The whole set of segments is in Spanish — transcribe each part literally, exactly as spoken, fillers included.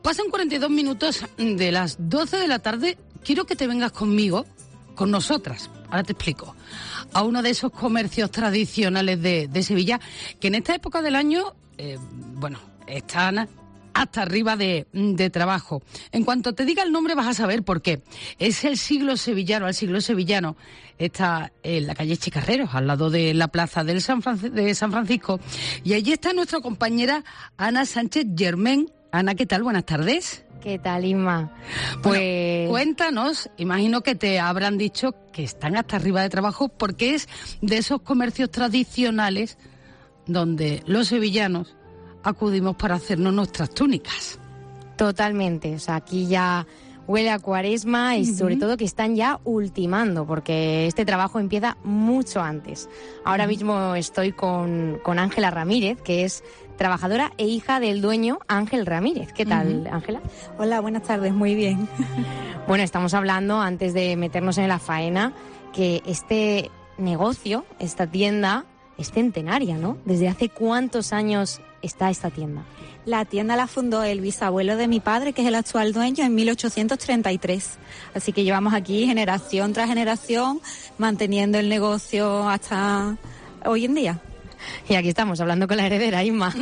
Pasan cuarenta y dos minutos de las doce de la tarde. Quiero que te vengas conmigo, con nosotras, ahora te explico, a uno de esos comercios tradicionales de, de Sevilla, que en esta época del año, eh, bueno, están hasta arriba de, de trabajo. En cuanto te diga el nombre vas a saber por qué. Es el Siglo Sevillano, el Siglo Sevillano. Está en la calle Chicarreros, al lado de la plaza del San Franc- de San Francisco. Y allí está nuestra compañera Ana Sánchez Germán. Ana, ¿qué tal? Buenas tardes. ¿Qué tal, Inma? Pues Pues cuéntanos, imagino que te habrán dicho que están hasta arriba de trabajo porque es de esos comercios tradicionales donde los sevillanos acudimos para hacernos nuestras túnicas. totalmente, o sea, aquí ya huele a Cuaresma y sobre todo que están ya ultimando, porque este trabajo empieza mucho antes. Ahora mismo estoy con con Ángela Ramírez, que es trabajadora e hija del dueño Ángel Ramírez. ¿Qué tal, Ángela? Hola, buenas tardes, muy bien. Bueno, estamos hablando, antes de meternos en la faena, que este negocio, esta tienda, es centenaria, ¿no? ¿Desde hace cuántos años está esta tienda? La tienda la fundó el bisabuelo de mi padre, que es el actual dueño, en mil ochocientos treinta y tres. Así que llevamos aquí generación tras generación manteniendo el negocio hasta hoy en día. Y aquí estamos hablando con la heredera, Inma.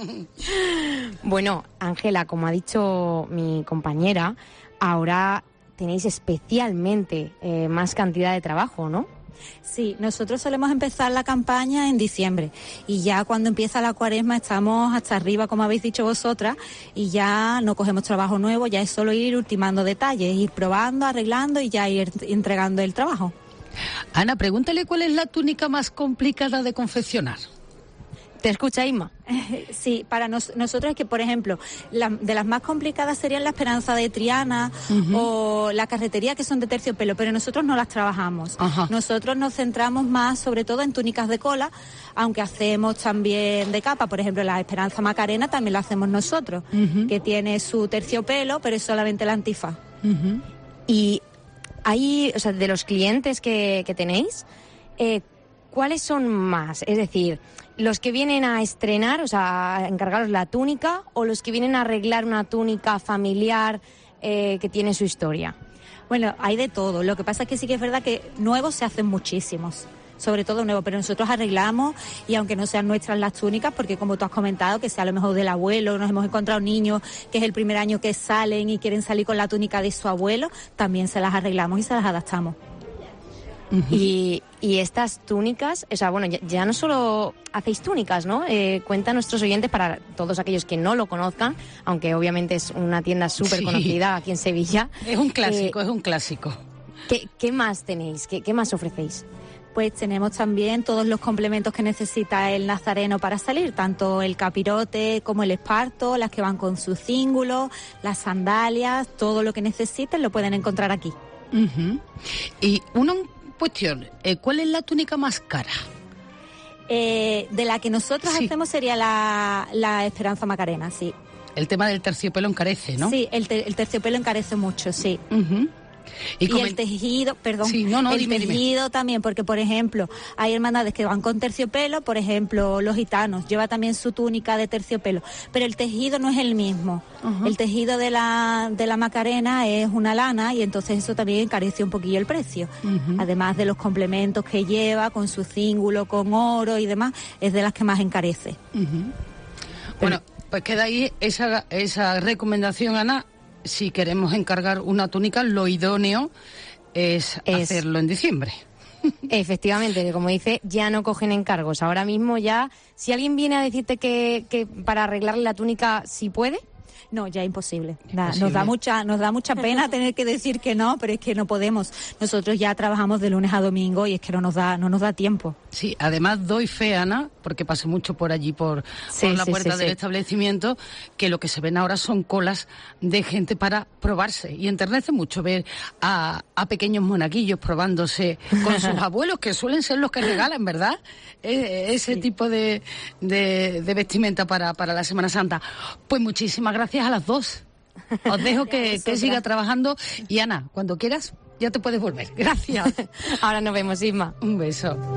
Bueno, Ángela, como ha dicho mi compañera, ahora tenéis especialmente eh, más cantidad de trabajo, ¿no? Sí, nosotros solemos empezar la campaña en diciembre y ya cuando empieza la Cuaresma estamos hasta arriba, como habéis dicho vosotras, y ya no cogemos trabajo nuevo, ya es solo ir ultimando detalles, ir probando, arreglando y ya ir entregando el trabajo. Ana, pregúntale cuál es la túnica más complicada de confeccionar. ¿Te escucha, Inma? Sí, para nos, nosotros es que, por ejemplo, la, de las más complicadas serían la Esperanza de Triana uh-huh. o la Carretería, que son de terciopelo, pero nosotros no las trabajamos. Ajá. Nosotros nos centramos más, sobre todo, en túnicas de cola, aunque hacemos también de capa. Por ejemplo, la Esperanza Macarena también la hacemos nosotros, uh-huh. que tiene su terciopelo, pero es solamente la antifaz. Uh-huh. Y hay, o sea, de los clientes que, que tenéis, eh, ¿cuáles son más? Es decir, ¿los que vienen a estrenar, o sea, a encargaros la túnica, o los que vienen a arreglar una túnica familiar eh, que tiene su historia? Bueno, hay de todo. Lo que pasa es que sí que es verdad que nuevos se hacen muchísimos, sobre todo nuevos, pero nosotros arreglamos, y aunque no sean nuestras las túnicas, porque como tú has comentado, que sea a lo mejor del abuelo, nos hemos encontrado niños que es el primer año que salen y quieren salir con la túnica de su abuelo, también se las arreglamos y se las adaptamos. Uh-huh. Y, y estas túnicas, o sea, bueno, ya, ya no solo hacéis túnicas, ¿no? Eh, cuenta a nuestros oyentes, para todos aquellos que no lo conozcan, aunque obviamente es una tienda súper conocida sí. aquí en Sevilla. Es un clásico, eh, es un clásico. ¿Qué, qué más tenéis? ¿Qué, qué más ofrecéis? Pues tenemos también todos los complementos que necesita el nazareno para salir, tanto el capirote como el esparto, las que van con su cíngulo, las sandalias, todo lo que necesiten lo pueden encontrar aquí. Uh-huh. Y una cuestión, ¿cuál es la túnica más cara? Eh, de la que nosotros sí. hacemos sería la, la Esperanza Macarena, sí. El tema del terciopelo encarece, ¿no? Sí, el, te, el terciopelo encarece mucho, sí. Uh-huh. Y, y coment... el tejido, perdón, sí, no, no, el dime, tejido dime. también, porque por ejemplo, hay hermandades que van con terciopelo, por ejemplo, los gitanos, lleva también su túnica de terciopelo, pero el tejido no es el mismo. Uh-huh. El tejido de la de la Macarena es una lana y entonces eso también encarece un poquillo el precio. Uh-huh. Además de los complementos que lleva, con su cíngulo, con oro y demás, es de las que más encarece. Uh-huh. Bueno, pues queda ahí esa, esa recomendación, Ana. Si queremos encargar una túnica, lo idóneo es, es hacerlo en diciembre. Efectivamente, como dice, ya no cogen encargos. Ahora mismo ya, si alguien viene a decirte que, que para arreglarle la túnica, ¿sí puede? No, ya imposible. imposible. Nos da mucha, nos da mucha pena tener que decir que no, pero es que no podemos. Nosotros ya trabajamos de lunes a domingo y es que no nos da, no nos da tiempo. Sí, además doy fe, Ana, porque pasé mucho por allí, por, sí, por la sí, puerta sí, del sí. establecimiento, que lo que se ven ahora son colas de gente para probarse. Y enternece mucho ver a, a pequeños monaguillos probándose con sus abuelos, que suelen ser los que regalan, ¿verdad? E, ese sí. tipo de, de, de vestimenta para, para la Semana Santa. Pues muchísimas gracias a las dos. Os dejo que, que siga trabajando. Y Ana, cuando quieras, ya te puedes volver. Gracias. Ahora nos vemos, Isma. Un beso.